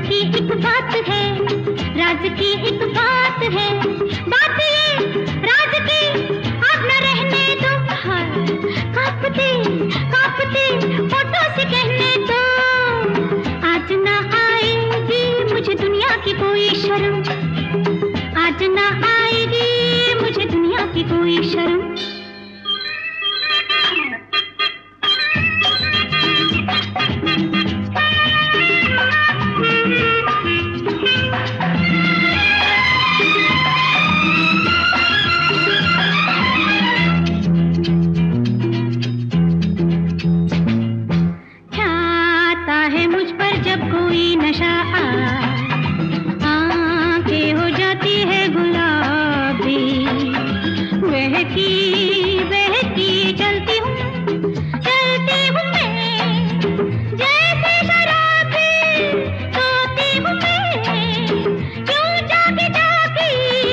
की एक बात है, राज की एक बात है, बात ये राज की अब न रहने दो। हाय कांपते कांपते होठों से कहने दो, आज ना आएगी मुझे दुनिया की कोई शर्म, आज ना आएगी मुझे दुनिया की कोई शर्म। जब कोई नशा आंखें हो जाती है गुलाबी, बहकी बहकी चलती हूँ मैं, जैसे शराबी सोती हूँ मैं, क्यों जागी जागी।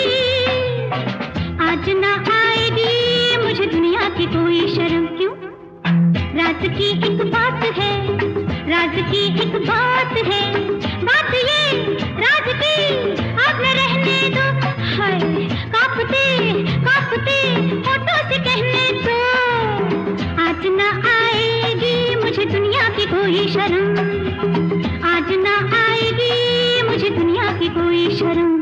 आज ना आएगी मुझे दुनिया की कोई शर्म, क्यों रात की एक बात है, राज की एक बात है, बात ये राज की अब न रहने दो। हाय कांपते कांपते होठों से कहने दो, आज न आएगी मुझे दुनिया की कोई शर्म, आज न आएगी मुझे दुनिया की कोई शर्म।